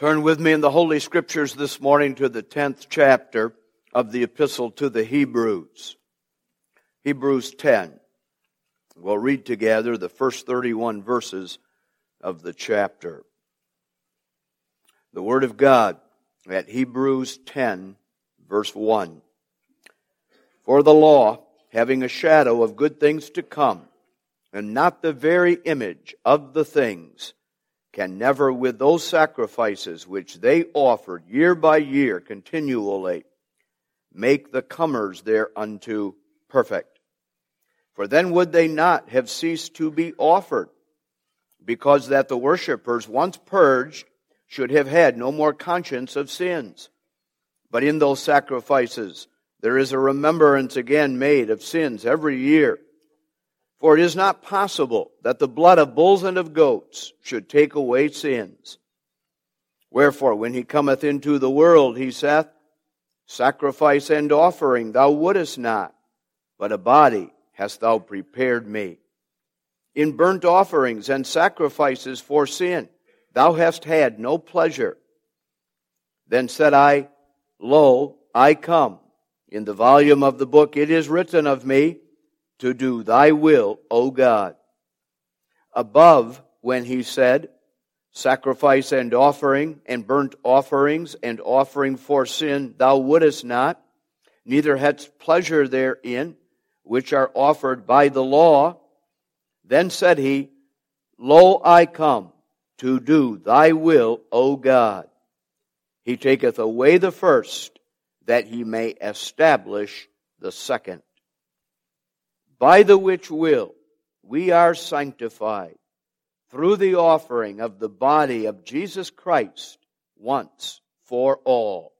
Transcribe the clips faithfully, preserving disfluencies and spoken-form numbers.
Turn with me in the Holy Scriptures this morning to the tenth chapter of the Epistle to the Hebrews. Hebrews ten. We'll read together the first thirty-one verses of the chapter. The Word of God at Hebrews ten, verse one. For the law, having a shadow of good things to come, and not the very image of the things, can never with those sacrifices which they offered year by year continually make the comers thereunto perfect. For then would they not have ceased to be offered, because that the worshippers once purged should have had no more conscience of sins. But in those sacrifices there is a remembrance again made of sins every year. For it is not possible that the blood of bulls and of goats should take away sins. Wherefore, when he cometh into the world, he saith, Sacrifice and offering thou wouldest not, but a body hast thou prepared me. In burnt offerings and sacrifices for sin thou hast had no pleasure. Then said I, Lo, I come. In the volume of the book it is written of me, to do thy will, O God. Above, when he said, Sacrifice and offering, and burnt offerings, and offering for sin thou wouldest not, neither hadst pleasure therein, which are offered by the law. Then said he, Lo, I come, to do thy will, O God. He taketh away the first, that he may establish the second. By the which will we are sanctified through the offering of the body of Jesus Christ once for all.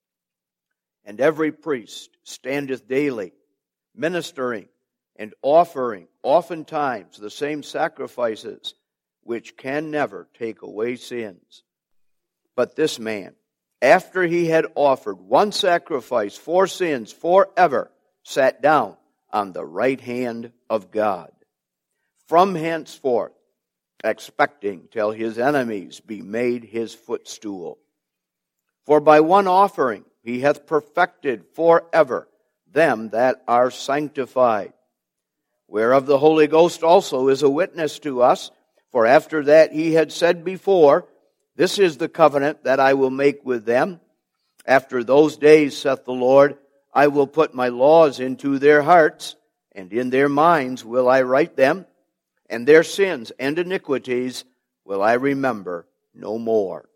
And every priest standeth daily, ministering and offering oftentimes the same sacrifices, which can never take away sins. But this man, after he had offered one sacrifice for sins forever, sat down on the right hand of God, from henceforth expecting till his enemies be made his footstool. For by one offering he hath perfected forever them that are sanctified, whereof the Holy Ghost also is a witness to us. For after that he had said before, This is the covenant that I will make with them. After those days, saith the Lord, I will put my laws into their hearts, and in their minds will I write them, and their sins and iniquities will I remember no more.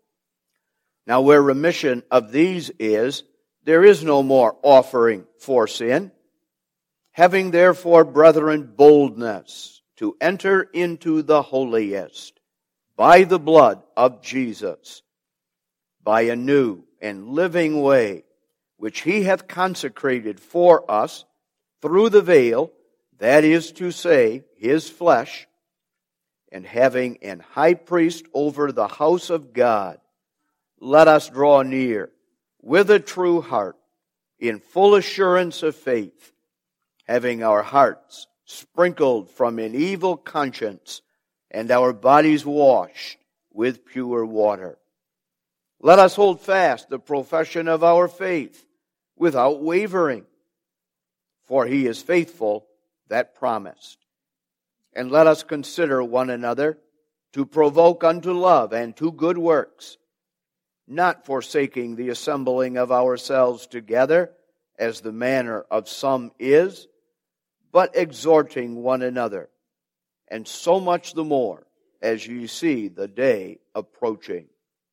Now where remission of these is, there is no more offering for sin. Having therefore, brethren, boldness to enter into the holiest by the blood of Jesus, by a new and living way, which he hath consecrated for us through the veil, that is to say, his flesh, and having an high priest over the house of God, let us draw near with a true heart, in full assurance of faith, having our hearts sprinkled from an evil conscience, and our bodies washed with pure water. Let us hold fast the profession of our faith, without wavering, for he is faithful that promised. And let us consider one another to provoke unto love and to good works, not forsaking the assembling of ourselves together, as the manner of some is, but exhorting one another, and so much the more as ye see the day approaching.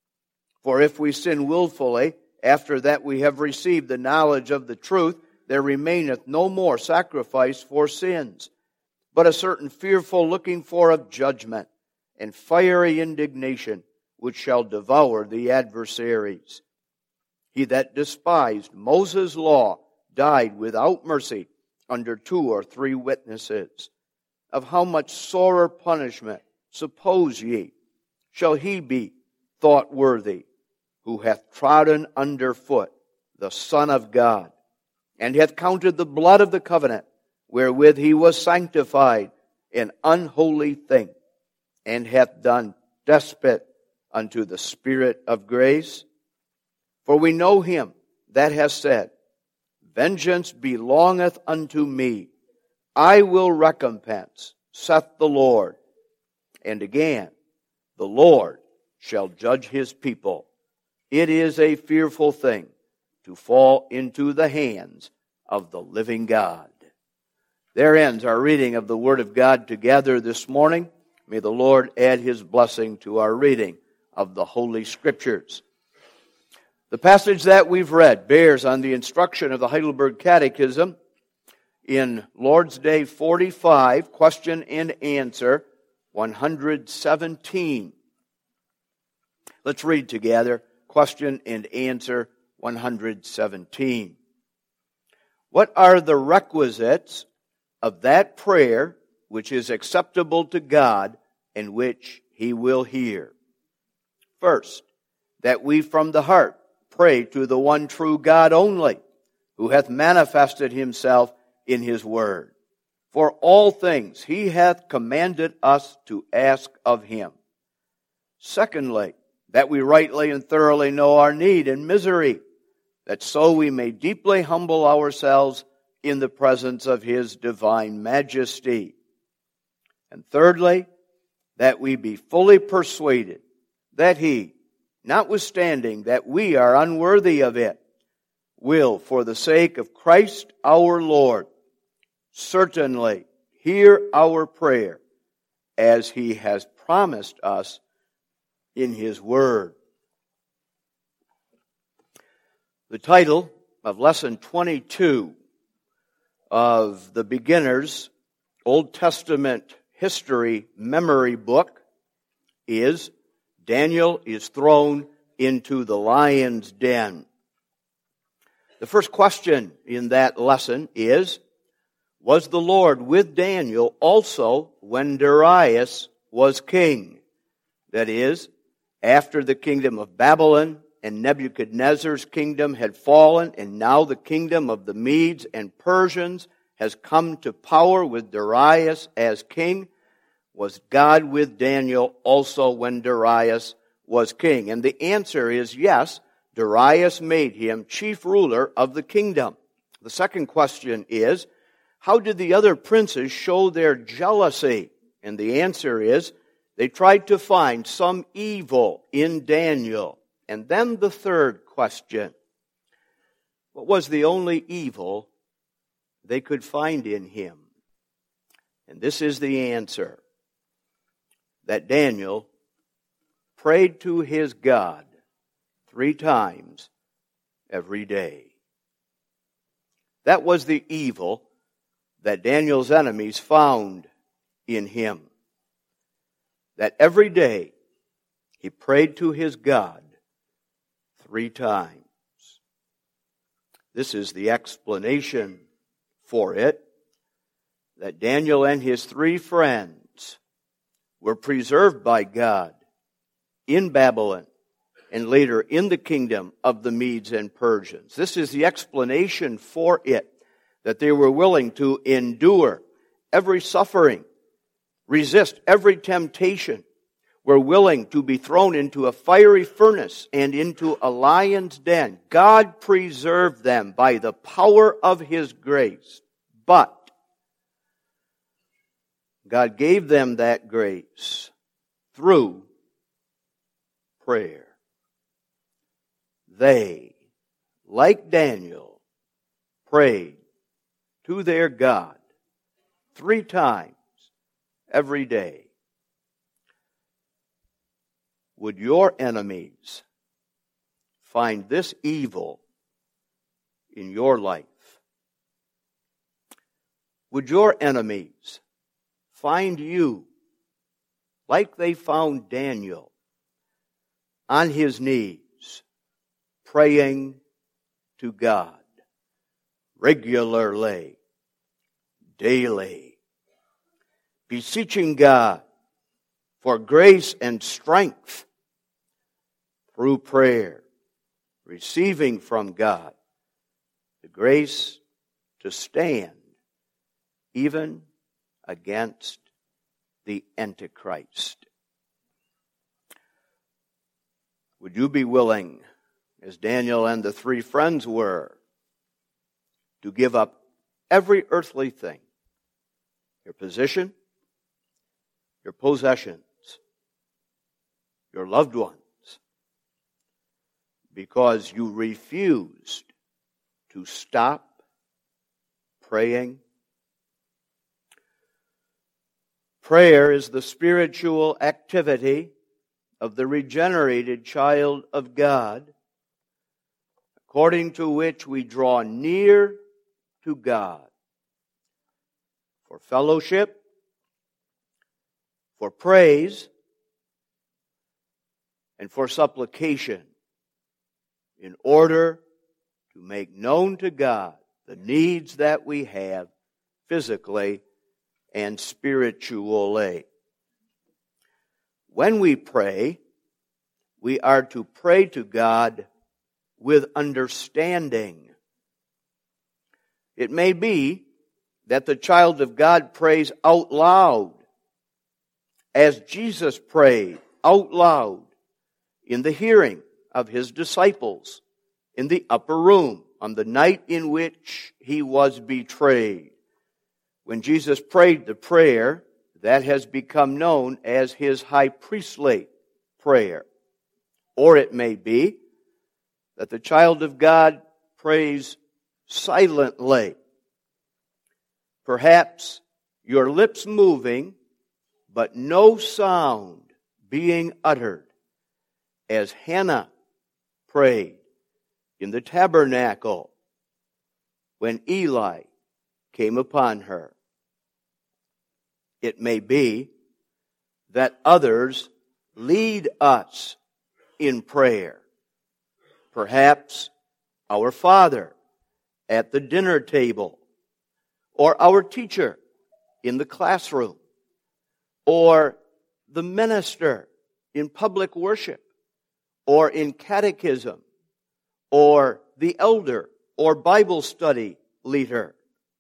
For if we sin willfully, after that we have received the knowledge of the truth, there remaineth no more sacrifice for sins, but a certain fearful looking for of judgment, and fiery indignation, which shall devour the adversaries. He that despised Moses' law died without mercy under two or three witnesses. Of how much sorer punishment, suppose ye, shall he be thought worthy, who hath trodden under foot the Son of God, and hath counted the blood of the covenant, wherewith he was sanctified, an unholy thing, and hath done despite unto the Spirit of grace? For we know him that has said, Vengeance belongeth unto me. I will recompense, saith the Lord. And again, the Lord shall judge his people. It is a fearful thing to fall into the hands of the living God. There ends our reading of the Word of God together this morning. May the Lord add his blessing to our reading of the Holy Scriptures. The passage that we've read bears on the instruction of the Heidelberg Catechism in Lord's Day forty-five, question and answer one hundred seventeen. Let's read together question and answer one hundred seventeen. What are the requisites of that prayer which is acceptable to God and which he will hear? First, that we from the heart pray to the one true God only, who hath manifested himself in his word. For all things he hath commanded us to ask of him. Secondly, that we rightly and thoroughly know our need and misery, that so we may deeply humble ourselves in the presence of his divine majesty. And thirdly, that we be fully persuaded that he, notwithstanding that we are unworthy of it, will, for the sake of Christ our Lord, certainly hear our prayer as he has promised us in his word. The title of lesson twenty-two of the Beginner's Old Testament History Memory Book is Daniel is Thrown into the Lion's Den. The first question in that lesson is, was the Lord with Daniel also when Darius was king? That is, after the kingdom of Babylon and Nebuchadnezzar's kingdom had fallen, and now the kingdom of the Medes and Persians has come to power with Darius as king. Was God with Daniel also when Darius was king? And the answer is yes, Darius made him chief ruler of the kingdom. The second question is, how did the other princes show their jealousy? And the answer is, they tried to find some evil in Daniel. And then the third question, what was the only evil they could find in him? And this is the answer, that Daniel prayed to his God three times every day. That was the evil that Daniel's enemies found in him. That every day he prayed to his God three times. This is the explanation for it, that Daniel and his three friends were preserved by God in Babylon and later in the kingdom of the Medes and Persians. This is the explanation for it, that they were willing to endure every suffering, resist every temptation, were willing to be thrown into a fiery furnace and into a lion's den. God preserved them by the power of his grace. But God gave them that grace through prayer. They, like Daniel, prayed to their God three times every day. Would your enemies find this evil in your life? Would your enemies find you like they found Daniel on his knees, praying to God regularly, daily, beseeching God for grace and strength through prayer, receiving from God the grace to stand even against the Antichrist? Would you be willing, as Daniel and the three friends were, to give up every earthly thing, your position, your possessions, your loved ones, because you refused to stop praying? Prayer is the spiritual activity of the regenerated child of God, according to which we draw near to God for fellowship, for praise, and for supplication, in order to make known to God the needs that we have physically and spiritually. When we pray, we are to pray to God with understanding. It may be that the child of God prays out loud, as Jesus prayed out loud in the hearing of his disciples in the upper room on the night in which he was betrayed. When Jesus prayed the prayer, that has become known as his high priestly prayer. Or it may be that the child of God prays silently, perhaps your lips moving, but no sound being uttered, as Hannah prayed in the tabernacle when Eli came upon her. It may be that others lead us in prayer. Perhaps our father at the dinner table, or our teacher in the classroom, or the minister in public worship, or in catechism, or the elder or Bible study leader.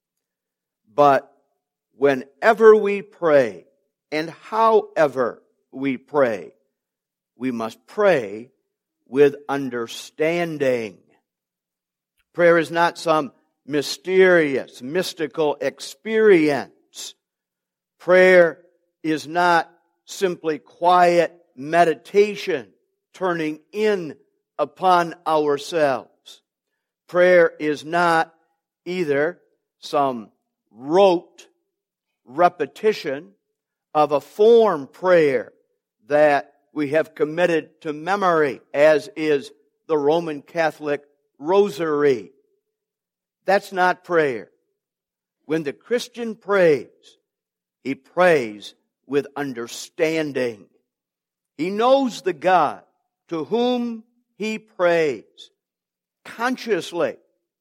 But whenever we pray, and however we pray, we must pray with understanding. Prayer is not some mysterious, mystical experience. Prayer is not simply quiet meditation turning in upon ourselves. Prayer is not either some rote repetition of a form prayer that we have committed to memory, as is the Roman Catholic Rosary. That's not prayer. When the Christian prays, he prays with understanding. He knows the God to whom he prays consciously,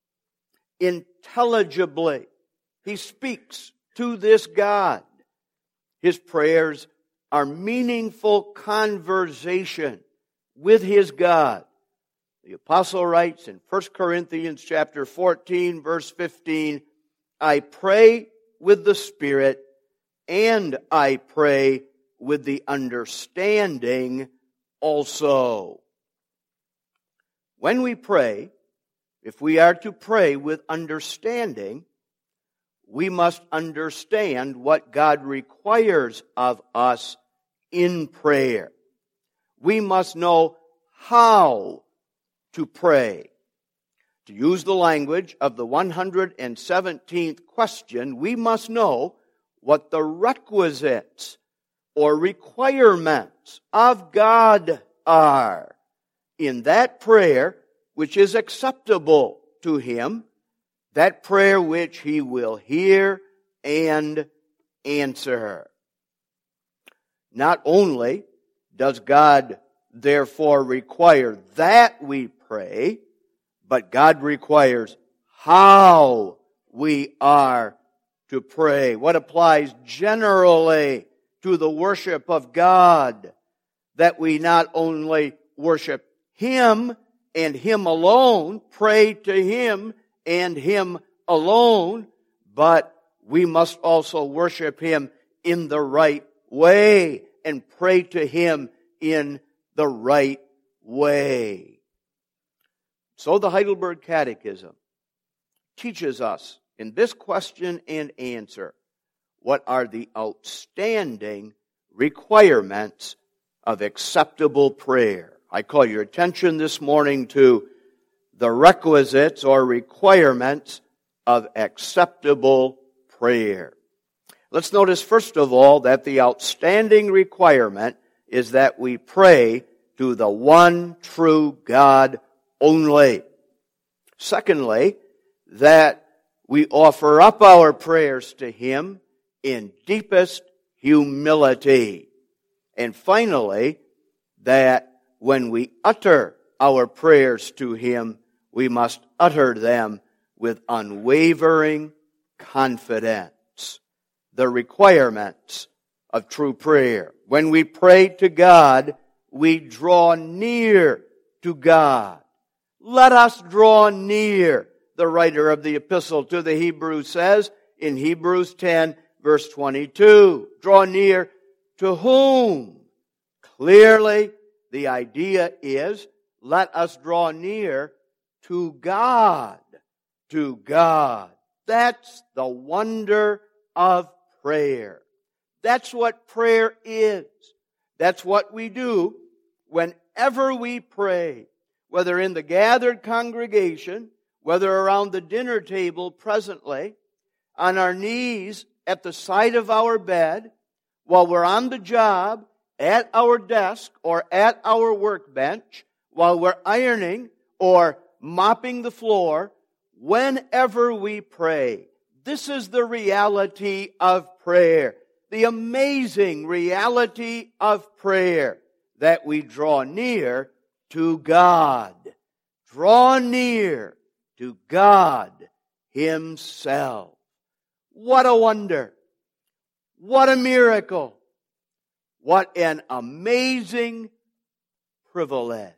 intelligibly. He speaks to this God. His prayers are meaningful conversation with his God. The apostle writes in First Corinthians chapter fourteen, verse fifteen, I pray with the Spirit, and I pray with the understanding also. When we pray, if we are to pray with understanding, we must understand what God requires of us in prayer. We must know how to pray. To use the language of the one hundred seventeenth question, we must know what the requisites or requirements of God are in that prayer which is acceptable to Him, that prayer which He will hear and answer. Not only does God therefore require that we pray, but God requires how we are to pray. What applies generally to the worship of God, that we not only worship Him and Him alone, pray to Him and Him alone, but we must also worship Him in the right way and pray to Him in the right way. So the Heidelberg Catechism teaches us in this question and answer what are the outstanding requirements of acceptable prayer. I call your attention this morning to the requisites or requirements of acceptable prayer. Let's notice first of all that the outstanding requirement is that we pray to the one true God only. Secondly, that we offer up our prayers to Him in deepest humility. And finally, that when we utter our prayers to Him, we must utter them with unwavering confidence. The requirements of true prayer. When we pray to God, we draw near to God. Let us draw near, the writer of the epistle to the Hebrews says in Hebrews ten, verse twenty-two. Draw near to whom? Clearly, the idea is, let us draw near to God. To God. That's the wonder of prayer. That's what prayer is. That's what we do whenever we pray, whether in the gathered congregation, whether around the dinner table presently, on our knees at the side of our bed, while we're on the job, at our desk, or at our workbench, while we're ironing or mopping the floor, whenever we pray. This is the reality of prayer. The amazing reality of prayer, that we draw near to God. Draw near to God Himself. What a wonder. What a miracle. What an amazing privilege.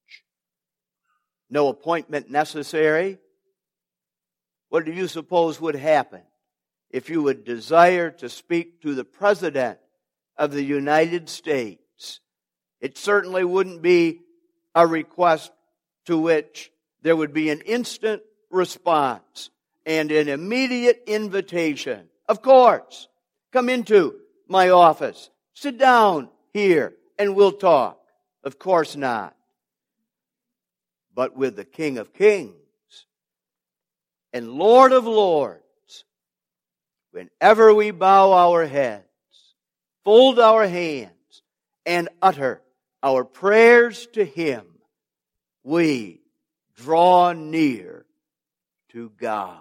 No appointment necessary. What do you suppose would happen if you would desire to speak to the President of the United States? It certainly wouldn't be a request to which there would be an instant response and an immediate invitation. Of course, come into my office, sit down here, and we'll talk. Of course not. But with the King of Kings and Lord of Lords, whenever we bow our heads, fold our hands, and utter our prayers to Him, we draw near to God.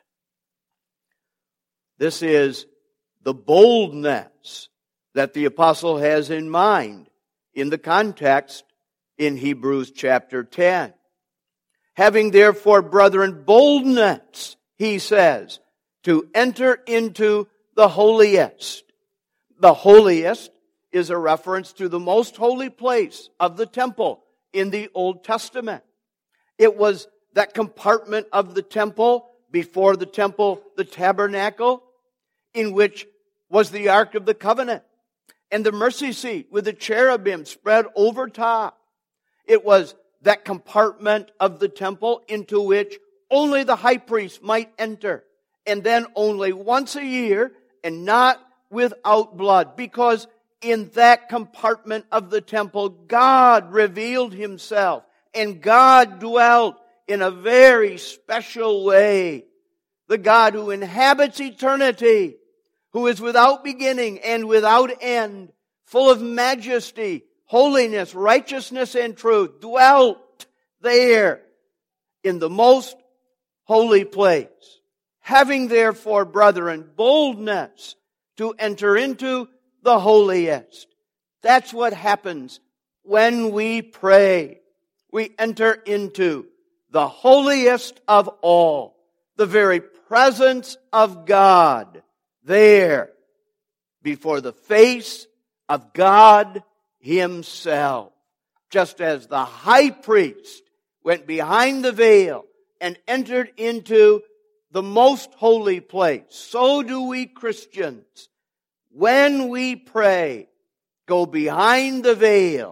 This is the boldness that the apostle has in mind in the context in Hebrews chapter ten. Having therefore, brethren, boldness, he says, to enter into the holiest. The holiest is a reference to the most holy place of the temple in the Old Testament. It was that compartment of the temple, before the temple, the tabernacle, in which was the Ark of the Covenant, and the mercy seat with the cherubim spread over top. It was that compartment of the temple into which only the high priest might enter, and then only once a year, and not without blood, because in that compartment of the temple, God revealed Himself, and God dwelt in a very special way. The God who inhabits eternity, who is without beginning and without end, full of majesty, holiness, righteousness, and truth, dwelt there in the most holy place. Having therefore, brethren, boldness to enter into the holiest. That's what happens when we pray. We enter into the holiest of all, the very presence of God, there before the face of God Himself. Just as the high priest went behind the veil and entered into the most holy place, so do we Christians, when we pray, go behind the veil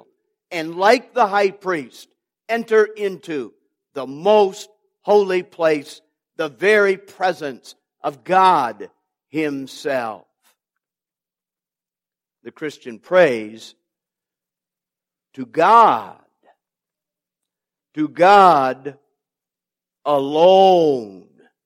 and like the high priest, enter into the most holy place, the very presence of God Himself. The Christian prays to God, to God alone.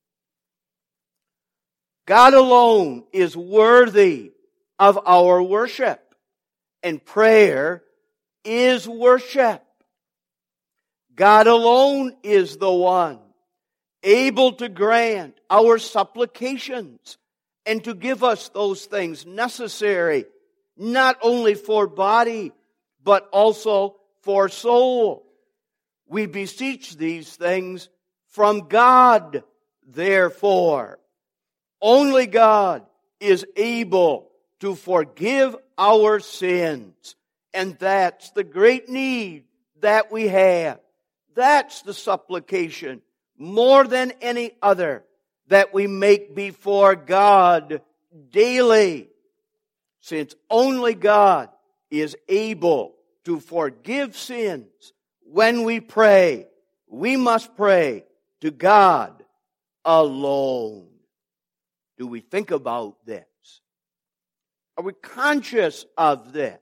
God alone is worthy of our worship, and prayer is worship. God alone is the one able to grant our supplications and to give us those things necessary, not only for body, but also for soul. We beseech these things from God, therefore. Only God is able to forgive our sins. And that's the great need that we have. That's the supplication, more than any other, that we make before God daily. Since only God is able to forgive sins, when we pray, we must pray to God alone. Do we think about this? Are we conscious of this?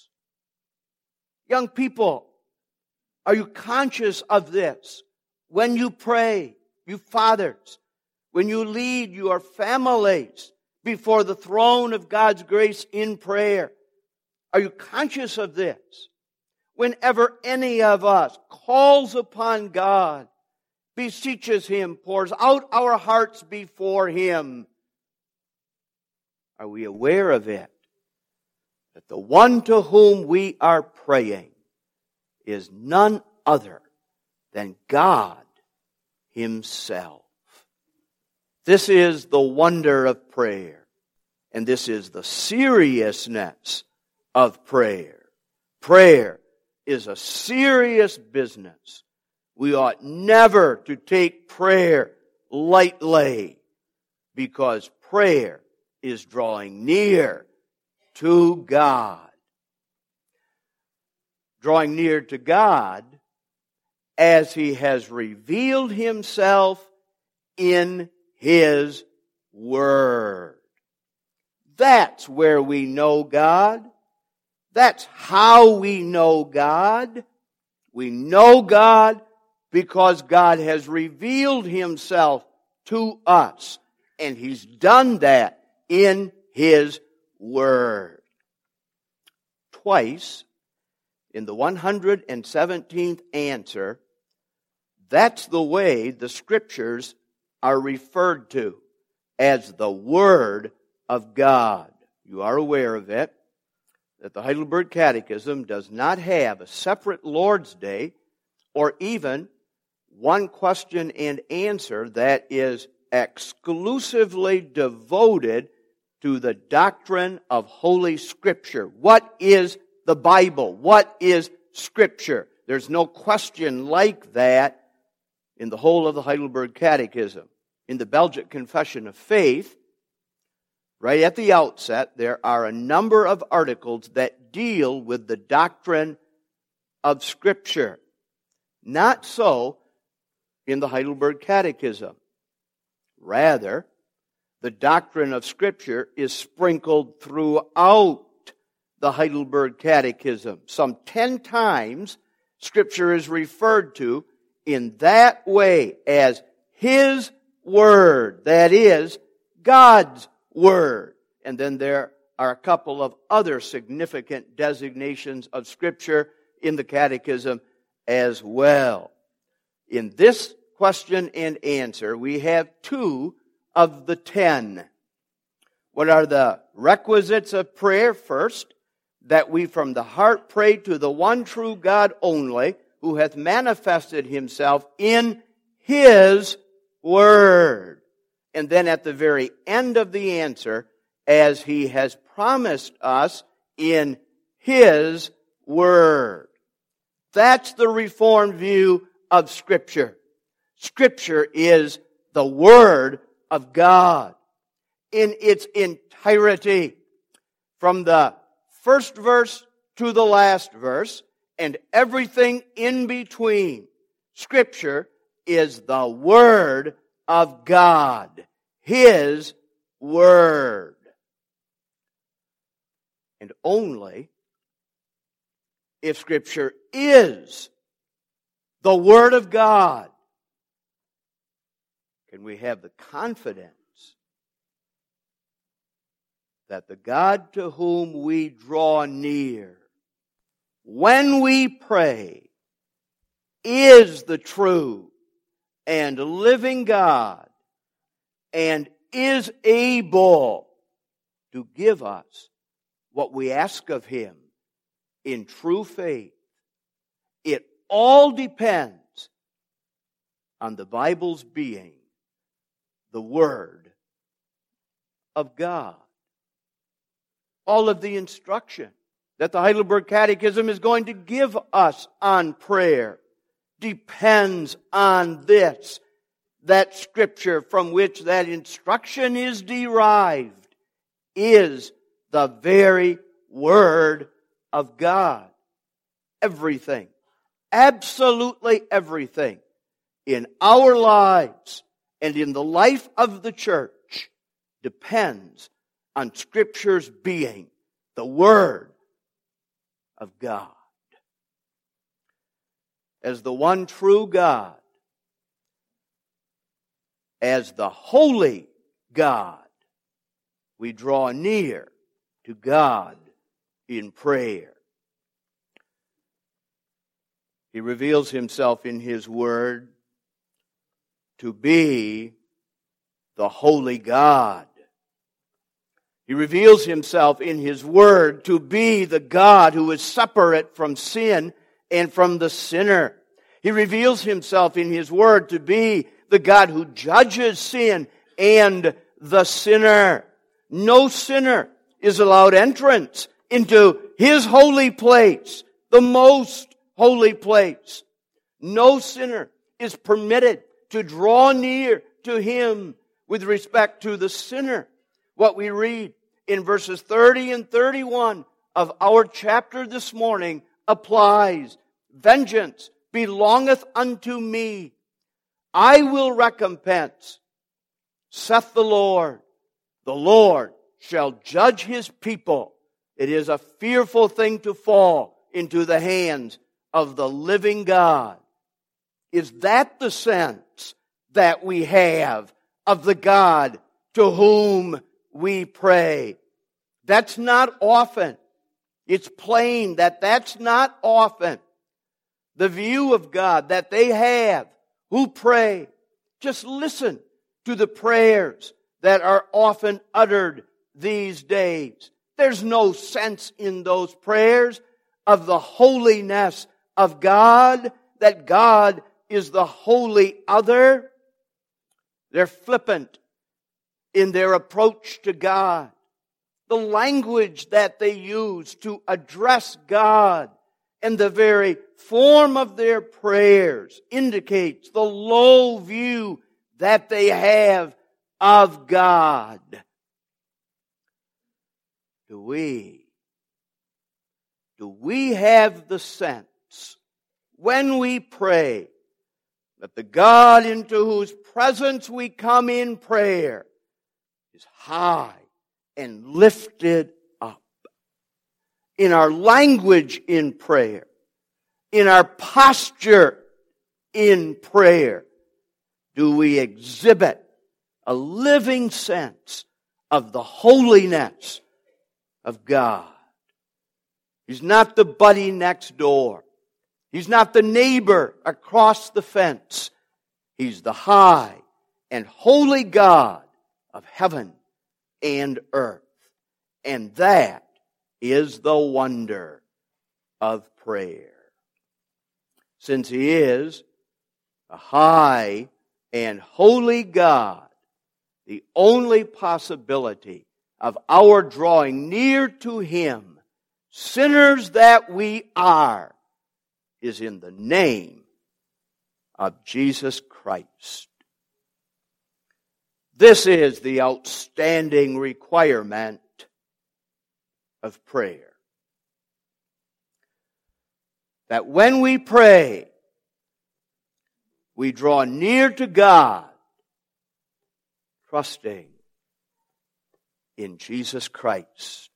Young people, are you conscious of this? When you pray, you fathers, when you lead your families before the throne of God's grace in prayer, are you conscious of this? Whenever any of us calls upon God, beseeches Him, pours out our hearts before Him, are we aware of it? That the one to whom we are praying is none other than God Himself. This is the wonder of prayer, and this is the seriousness of prayer. Prayer is a serious business. We ought never to take prayer lightly, because prayer is drawing near to God. Drawing near to God as He has revealed Himself in His Word. That's where we know God. That's how we know God. We know God because God has revealed Himself to us, and He's done that in His Word. Twice, in the one hundred seventeenth answer, that's the way the Scriptures are referred to, as the Word of God. You are aware of it, that the Heidelberg Catechism does not have a separate Lord's Day or even one question and answer that is exclusively devoted to the doctrine of Holy Scripture. What is the Bible? What is Scripture? There's no question like that in the whole of the Heidelberg Catechism. In the Belgic Confession of Faith, right at the outset, there are a number of articles that deal with the doctrine of Scripture. Not so in the Heidelberg Catechism. Rather, the doctrine of Scripture is sprinkled throughout the Heidelberg Catechism. Some ten times, Scripture is referred to in that way as His Word. That is, God's Word. And then there are a couple of other significant designations of Scripture in the Catechism as well. In this question and answer, we have two of the ten. What are the requisites of prayer? First, that we from the heart pray to the one true God only, who hath manifested Himself in His Word. And then at the very end of the answer, as He has promised us in His Word. That's the Reformed view of Scripture. Scripture is the Word of God in its entirety. From the first verse to the last verse, and everything in between. Scripture is the Word of God, His Word. And only if Scripture is the Word of God can we have the confidence that the God to whom we draw near when we pray is the true and living God and is able to give us what we ask of Him in true faith. It all depends on the Bible's being the Word of God. All of the instruction that the Heidelberg Catechism is going to give us on prayer depends on this, that Scripture from which that instruction is derived is the very Word of God. Everything, absolutely everything in our lives and in the life of the church depends on Scripture's being the Word of God. As the one true God, as the holy God, we draw near to God in prayer. He reveals Himself in His Word to be the holy God. He reveals Himself in His Word to be the God who is separate from sin and from the sinner. He reveals Himself in His Word to be the God who judges sin and the sinner. No sinner is allowed entrance into His holy place, the most holy place. No sinner is permitted to draw near to Him with respect to the sinner. What we read in verses thirty and thirty-one of our chapter this morning applies. Vengeance belongeth unto me. I will recompense, saith the Lord. The Lord shall judge His people. It is a fearful thing to fall into the hands of the living God. Is that the sense that we have of the God to whom we pray? That's not often. It's plain that that's not often the view of God that they have who pray. Just listen to the prayers that are often uttered these days. There's no sense in those prayers of the holiness of God, that God is the holy other. They're flippant in their approach to God. The language that they use to address God and the very form of their prayers indicates the low view that they have of God. Do we, do we have the sense when we pray that the God into whose presence we come in prayer is high and lifted up? In our language in prayer, in our posture in prayer, do we exhibit a living sense of the holiness of God? He's not the buddy next door. He's not the neighbor across the fence. He's the high and holy God of heaven and earth. And that is the wonder of prayer. Since He is a high and holy God, the only possibility of our drawing near to Him, sinners that we are, is in the name of Jesus Christ. This is the outstanding requirement of prayer. that when we pray, we draw near to God, trusting in Jesus Christ.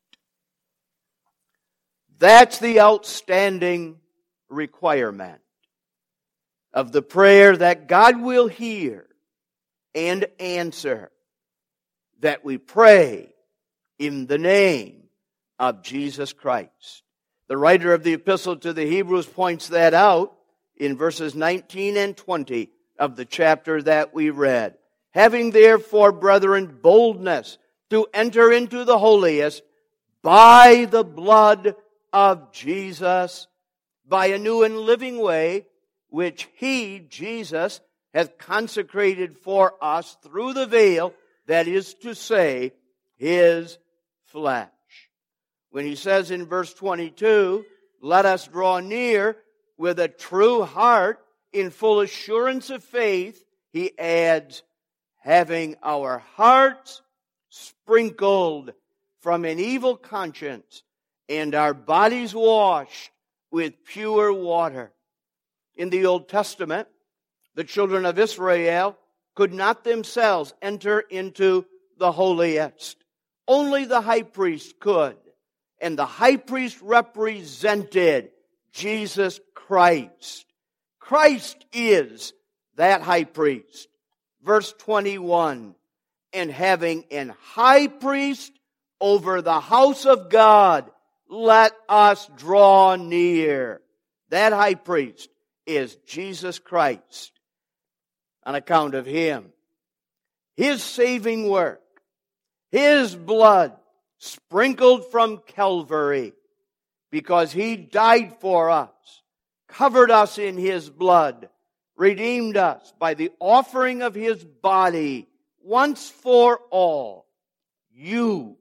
That's the outstanding requirement of the prayer that God will hear and answer, that we pray in the name of Jesus Christ. The writer of the Epistle to the Hebrews points that out in verses nineteen and twenty of the chapter that we read. Having therefore, brethren, boldness to enter into the holiest by the blood of Jesus, by a new and living way, which He, Jesus, hath consecrated for us through the veil, that is to say, His flesh. When he says in verse twenty-two, let us draw near with a true heart in full assurance of faith, he adds, having our hearts sprinkled from an evil conscience and our bodies washed with pure water. In the Old Testament, the children of Israel could not themselves enter into the holiest. Only the high priest could. And the high priest represented Jesus Christ. Christ is that high priest. Verse twenty-one, and having an high priest over the house of God, let us draw near. That high priest is Jesus Christ. On account of Him, His saving work, His blood sprinkled from Calvary, because He died for us, covered us in His blood, redeemed us by the offering of His body once for all. You,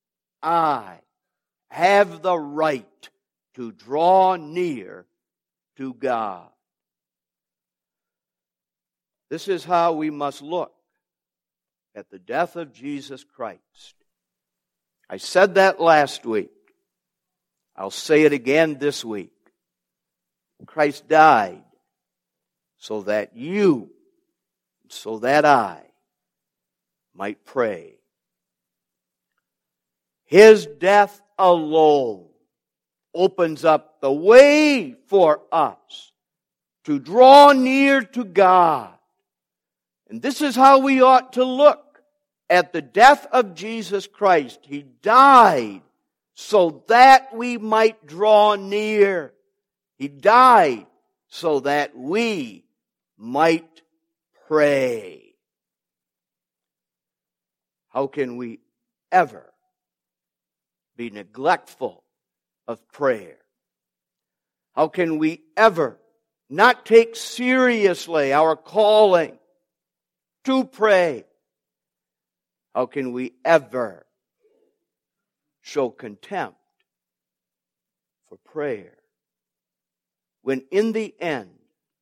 I, have the right to draw near to God. This is how we must look at the death of Jesus Christ. I said that last week. I'll say it again this week. Christ died so that you, so that I, might pray. His death alone opens up the way for us to draw near to God. And this is how we ought to look at the death of Jesus Christ. He died so that we might draw near. He died so that we might pray. How can we ever be neglectful of prayer? How can we ever not take seriously our calling to pray? How can we ever show contempt for prayer, when in the end,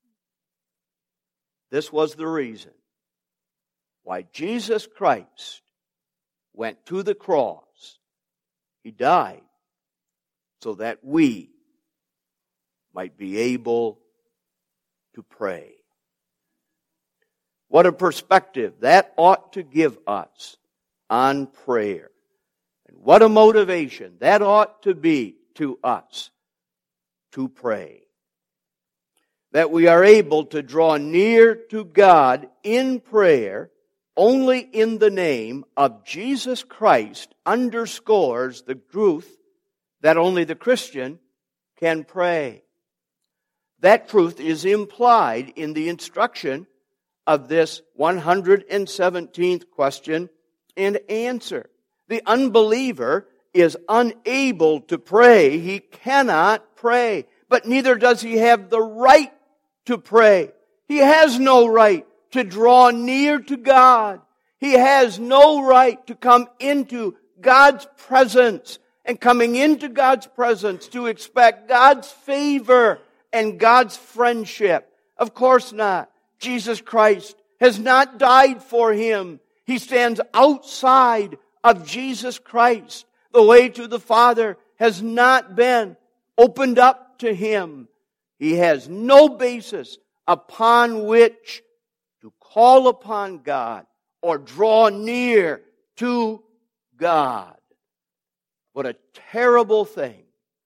this was the reason why Jesus Christ went to the cross? He died so that we might be able to pray. What a perspective that ought to give us on prayer. And what a motivation that ought to be to us to pray. That we are able to draw near to God in prayer only in the name of Jesus Christ underscores the truth that only the Christian can pray. That truth is implied in the instruction of this one hundred seventeenth question and answer. The unbeliever is unable to pray. He cannot pray. But neither does he have the right to pray. He has no right to draw near to God. He has no right to come into God's presence, and coming into God's presence to expect God's favor and God's friendship. Of course not. Jesus Christ has not died for him. He stands outside of Jesus Christ. The way to the Father has not been opened up to him. he has no basis upon which to call upon God or draw near to God. What a terrible thing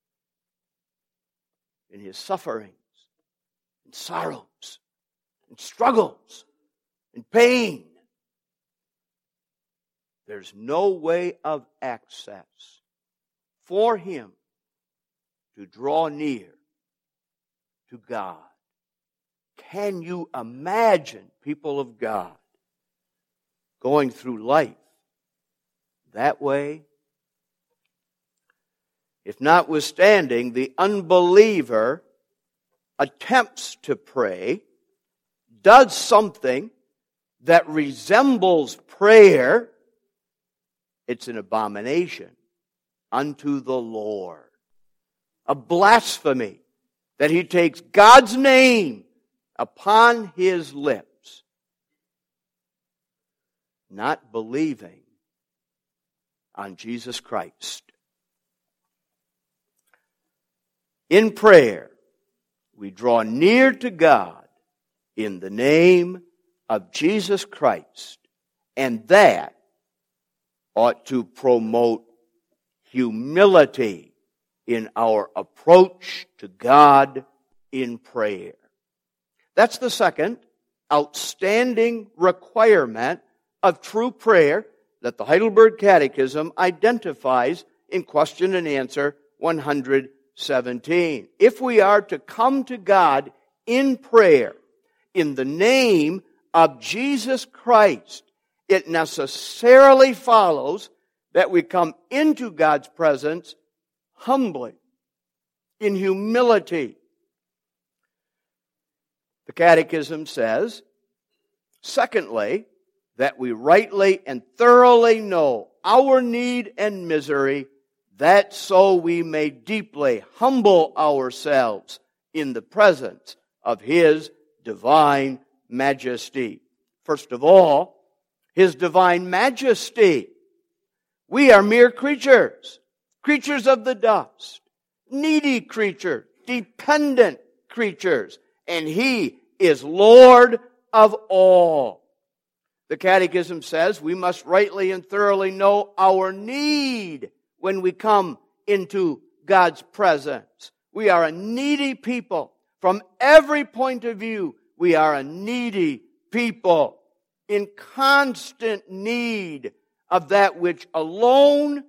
in his sufferings and sorrows and struggles and pain. There's no way of access for him to draw near to God. Can you imagine, people of God, going through life that way? If notwithstanding, the unbeliever attempts to pray, does something that resembles prayer, it's an abomination unto the Lord. A blasphemy that he takes God's name upon his lips, not believing on Jesus Christ. In prayer, we draw near to God in the name of Jesus Christ, and that ought to promote humility in our approach to God in prayer. That's the second outstanding requirement of true prayer that the Heidelberg Catechism identifies in question and answer one hundred seventeen. If we are to come to God in prayer in the name of Jesus Christ, it necessarily follows that we come into God's presence humbly, in humility. The Catechism says, secondly, that we rightly and thoroughly know our need and misery, that so we may deeply humble ourselves in the presence of His divine majesty. First of all, His divine majesty. We are mere creatures, creatures of the dust, needy creatures, dependent creatures, and He is Lord of all. The Catechism says we must rightly and thoroughly know our need when we come into God's presence. We are a needy people. From every point of view, we are a needy people in constant need of that which alone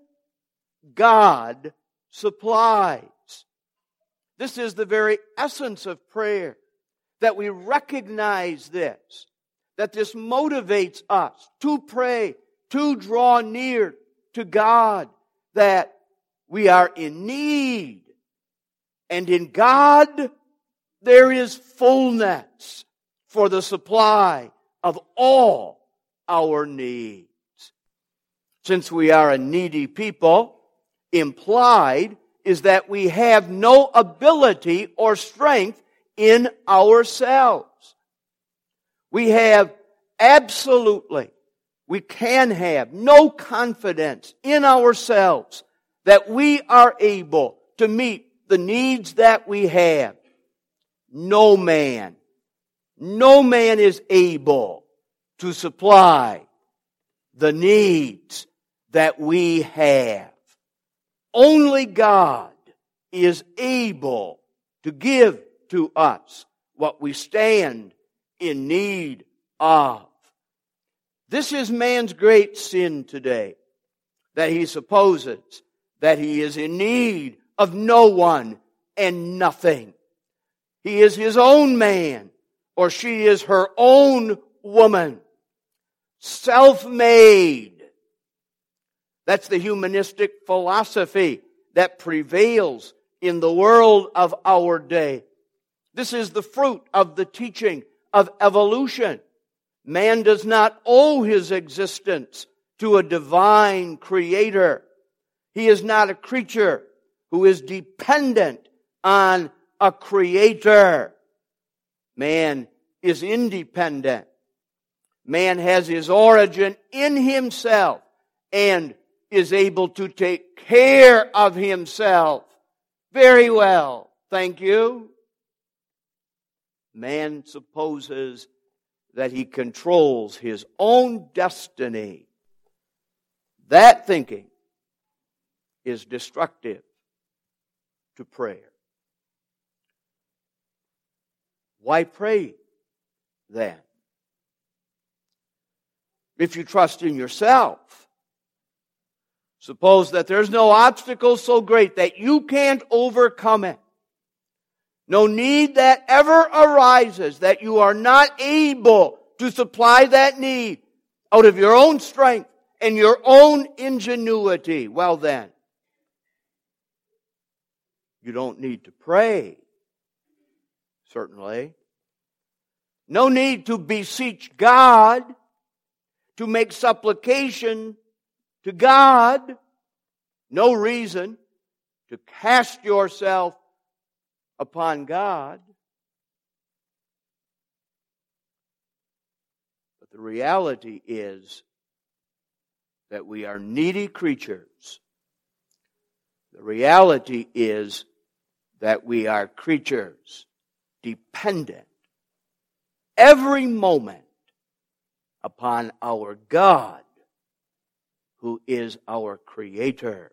God supplies. This is the very essence of prayer, that we recognize this, that this motivates us to pray, to draw near to God, that we are in need. And in God, there is fullness for the supply of all our needs. Since we are a needy people, implied is that we have no ability or strength in ourselves. We have absolutely, we can have no confidence in ourselves that we are able to meet the needs that we have. No man, no man is able to supply the needs that we have. Only God is able to give to us what we stand in need of. This is man's great sin today, that he supposes that he is in need of no one and nothing. He is his own man, or she is her own woman. Self-made. That's the humanistic philosophy that prevails in the world of our day. This is the fruit of the teaching of evolution. Man does not owe his existence to a divine creator. He is not a creature who is dependent on a creator. Man is independent. Man has his origin in himself and is able to take care of himself very well. Thank you. Man supposes that he controls his own destiny. That thinking is destructive to prayer. Why pray then? If you trust in yourself, suppose that there's no obstacle so great that you can't overcome it. No need that ever arises that you are not able to supply that need out of your own strength and your own ingenuity. Well then, you don't need to pray, certainly. No need to beseech God, to make supplication to God. No reason to cast yourself upon God. But the reality is that we are needy creatures. The reality is that we are creatures dependent every moment upon our God, who is our Creator.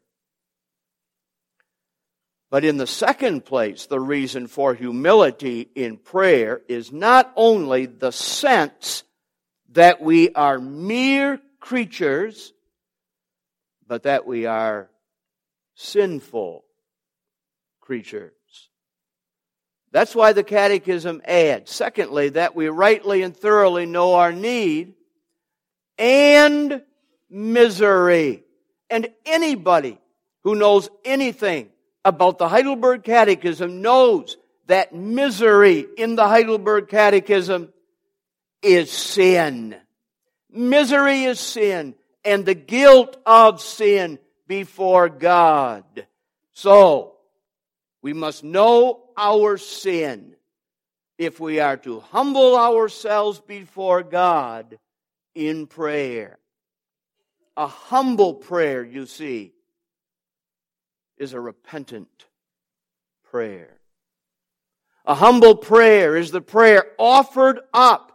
But in the second place, the reason for humility in prayer is not only the sense that we are mere creatures, but that we are sinful creatures. That's why the Catechism adds, secondly, that we rightly and thoroughly know our need and misery. And anybody who knows anything about the Heidelberg Catechism knows that misery in the Heidelberg Catechism is sin. Misery is sin, and the guilt of sin before God. So, we must know our sin if we are to humble ourselves before God in prayer. A humble prayer, you see, is a repentant prayer. A humble prayer is the prayer offered up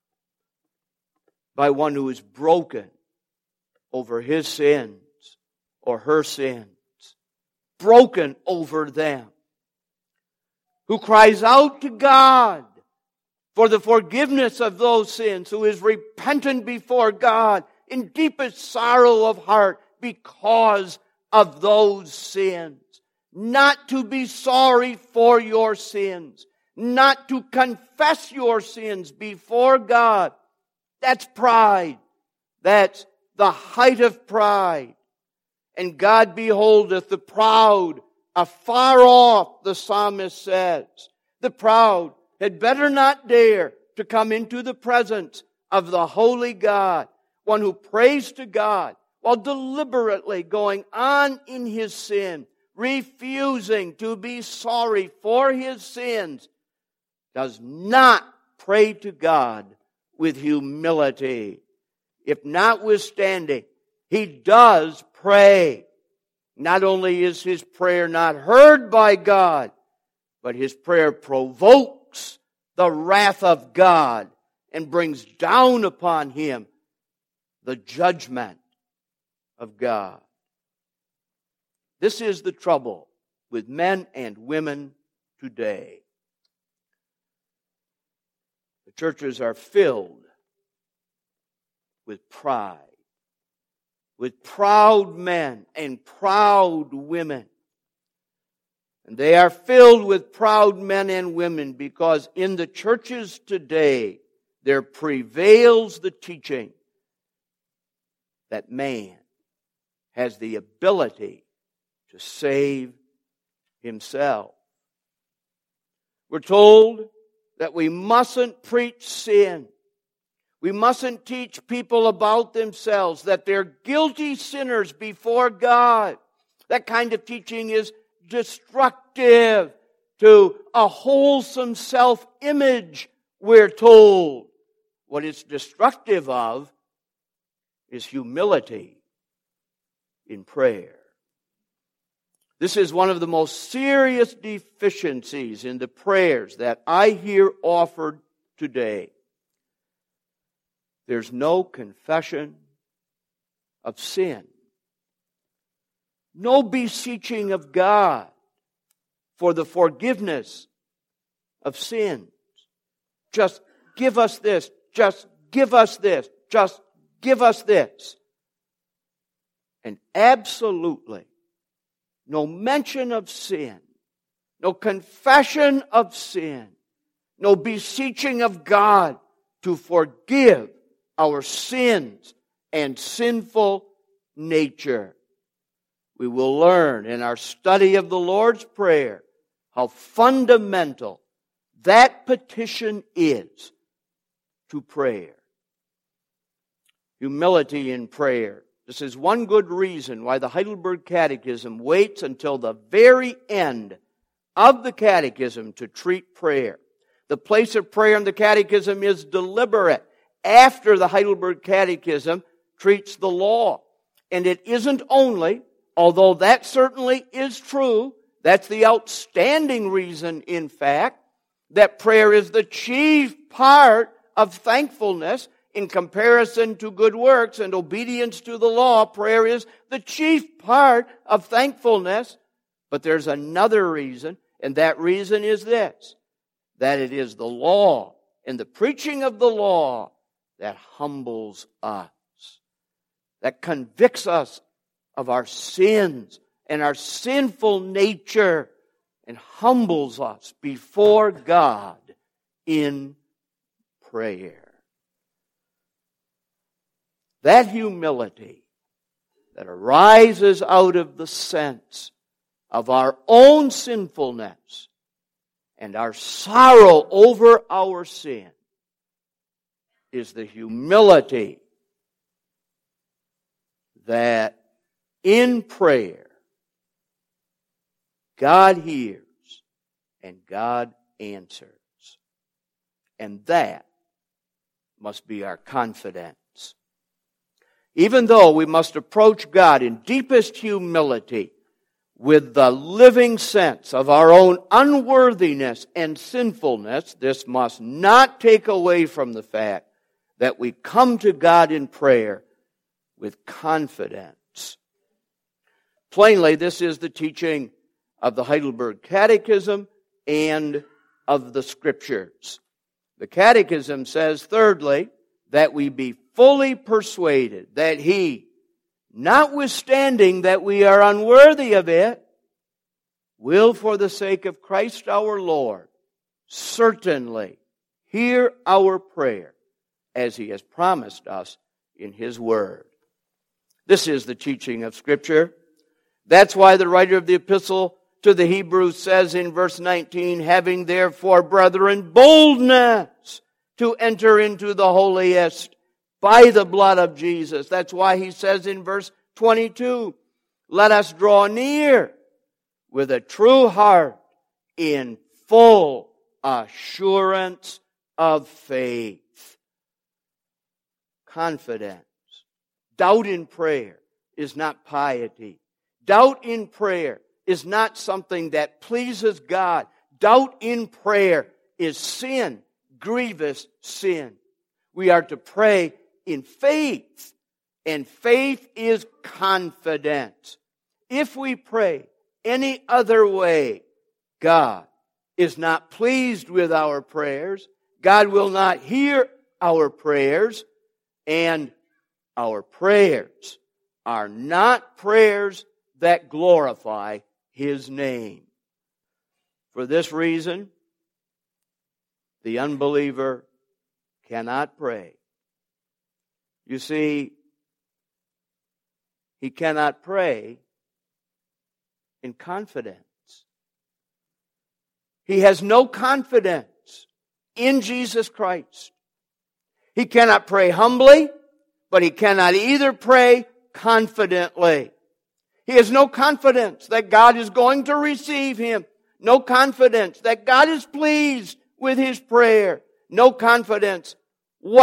by one who is broken over his sins or her sins, broken over them, who cries out to God for the forgiveness of those sins, who is repentant before God in deepest sorrow of heart because of those sins. Not to be sorry for your sins, not to confess your sins before God. That's pride. That's the height of pride. And God beholdeth the proud afar off, the psalmist says. The proud had better not dare to come into the presence of the holy God, one who prays to God while deliberately going on in his sin, refusing to be sorry for his sins, does not pray to God with humility. If notwithstanding, he does pray, not only is his prayer not heard by God, but his prayer provokes the wrath of God and brings down upon him the judgment of God. This is the trouble with men and women today. The churches are filled with pride, with proud men and proud women. And they are filled with proud men and women because in the churches today there prevails the teaching that man has the ability to save himself. We're told that we mustn't preach sin. We mustn't teach people about themselves, that they're guilty sinners before God. That kind of teaching is destructive to a wholesome self-image, we're told. What it's destructive of is humility in prayer. This is one of the most serious deficiencies in the prayers that I hear offered today. There's no confession of sin. No beseeching of God for the forgiveness of sins. Just give us this. Just give us this. Just give us this. And absolutely no mention of sin. No confession of sin. No beseeching of God to forgive our sins and sinful nature. We will learn in our study of the Lord's Prayer how fundamental that petition is to prayer. Humility in prayer. This is one good reason why the Heidelberg Catechism waits until the very end of the Catechism to treat prayer. The place of prayer in the Catechism is deliberate after the Heidelberg Catechism treats the law. And it isn't only, although that certainly is true, that's the outstanding reason, in fact, that prayer is the chief part of thankfulness in comparison to good works and obedience to the law. Prayer is the chief part of thankfulness. But there's another reason, and that reason is this, that it is the law and the preaching of the law that humbles us, that convicts us of our sins and our sinful nature, and humbles us before God in prayer. That humility that arises out of the sense of our own sinfulness and our sorrow over our sin is the humility that in prayer God hears and God answers. And that must be our confidence. Even though we must approach God in deepest humility with the living sense of our own unworthiness and sinfulness, this must not take away from the fact that we come to God in prayer with confidence. Plainly, this is the teaching of the Heidelberg Catechism and of the Scriptures. The Catechism says, thirdly, that we be fully persuaded that He, notwithstanding that we are unworthy of it, will, for the sake of Christ our Lord, certainly hear our prayer as He has promised us in His Word. This is the teaching of Scripture. That's why the writer of the epistle to the Hebrews says in verse nineteen, having therefore, brethren, boldness to enter into the holiest by the blood of Jesus. That's why he says in verse twenty-two, let us draw near with a true heart in full assurance of faith. Confidence. Doubt in prayer is not piety. Doubt in prayer is not something that pleases God. Doubt in prayer is sin, grievous sin. We are to pray in faith, and faith is confidence. If we pray any other way, God is not pleased with our prayers. God will not hear our prayers, and our prayers are not prayers that glorify His name. For this reason, the unbeliever cannot pray. You see, he cannot pray in confidence. He has no confidence in Jesus Christ. He cannot pray humbly, but he cannot either pray confidently. He has no confidence that God is going to receive him. No confidence that God is pleased with his prayer. No confidence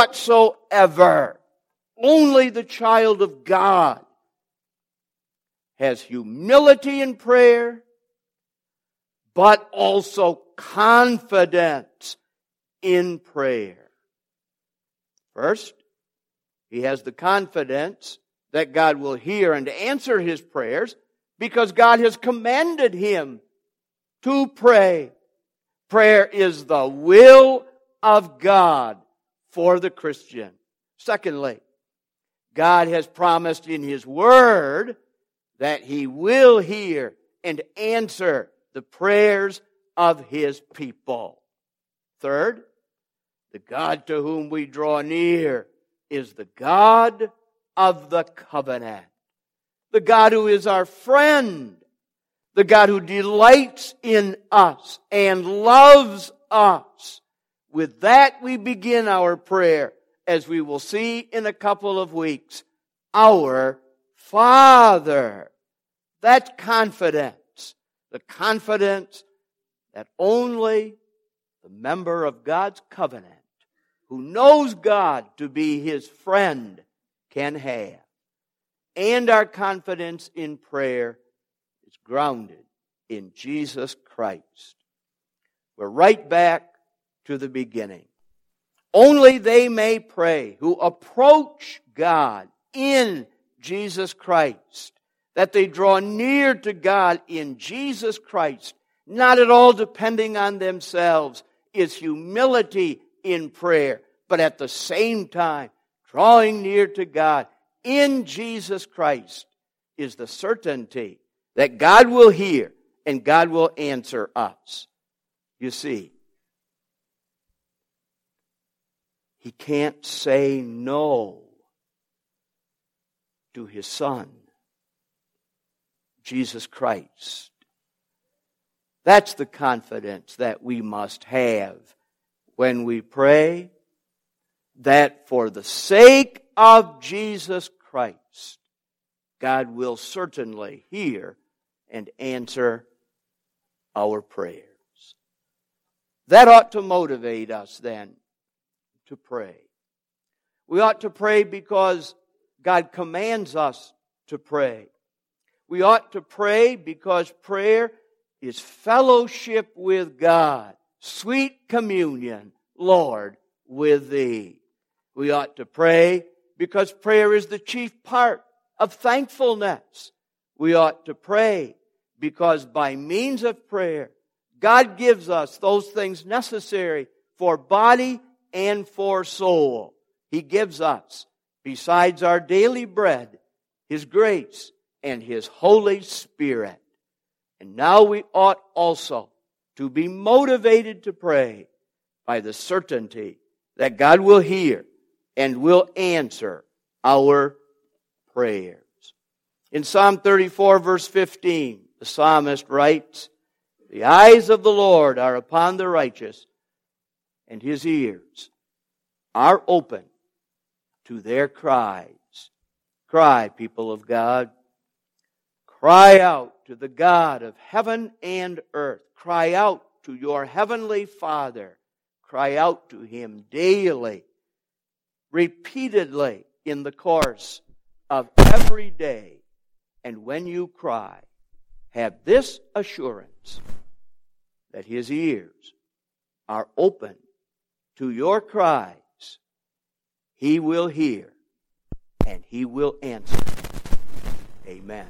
whatsoever. Only the child of God has humility in prayer, but also confidence in prayer. First, he has the confidence that God will hear and answer his prayers because God has commanded him to pray. Prayer is the will of God for the Christian. Secondly, God has promised in his word that he will hear and answer the prayers of his people. Third, the God to whom we draw near is the God of the covenant. The God who is our friend. The God who delights in us and loves us. With that we begin our prayer, as we will see in a couple of weeks. Our Father. That's confidence. The confidence that only the member of God's covenant, who knows God to be his friend, can have. And our confidence in prayer is grounded in Jesus Christ. We're right back to the beginning. Only they may pray who approach God in Jesus Christ, that they draw near to God in Jesus Christ, not at all depending on themselves, is humility in prayer, but at the same time, drawing near to God in Jesus Christ is the certainty that God will hear and God will answer us. You see, he can't say no to his Son, Jesus Christ. That's the confidence that we must have when we pray, that for the sake of Jesus Christ, God will certainly hear and answer our prayers. That ought to motivate us then to pray. We ought to pray because God commands us to pray. We ought to pray because prayer is fellowship with God, sweet communion, Lord, with Thee. We ought to pray because prayer is the chief part of thankfulness. We ought to pray because by means of prayer, God gives us those things necessary for body and for soul. He gives us, besides our daily bread, His grace and His Holy Spirit. And now we ought also to be motivated to pray by the certainty that God will hear and will answer our prayers. In Psalm thirty-four, verse fifteen, the psalmist writes, "The eyes of the Lord are upon the righteous, and His ears are open to their cries." Cry, people of God. Cry out to the God of heaven and earth. Cry out to your heavenly Father. Cry out to Him daily, repeatedly in the course of every day. And when you cry, have this assurance that His ears are open to your cries. He will hear and He will answer. Amen.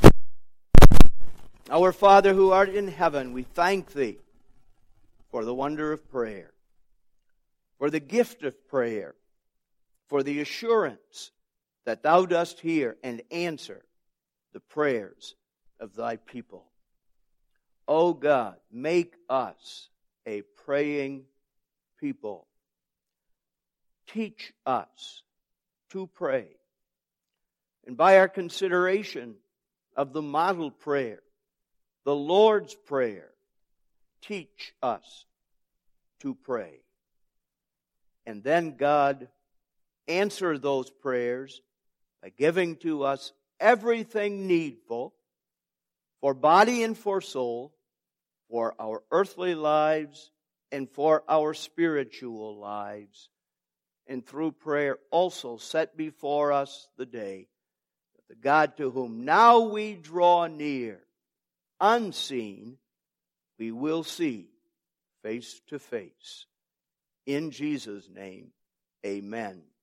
Our Father who art in heaven, we thank Thee for the wonder of prayer, for the gift of prayer, for the assurance that Thou dost hear and answer the prayers of Thy people. O God, make us a praying people. Teach us to pray. And by our consideration of the model prayer, the Lord's Prayer, teach us to pray. And then, God, answer those prayers by giving to us everything needful for body and for soul, for our earthly lives and for our spiritual lives. And through prayer also set before us the day that the God to whom now we draw near, unseen, we will see face to face. In Jesus' name, amen.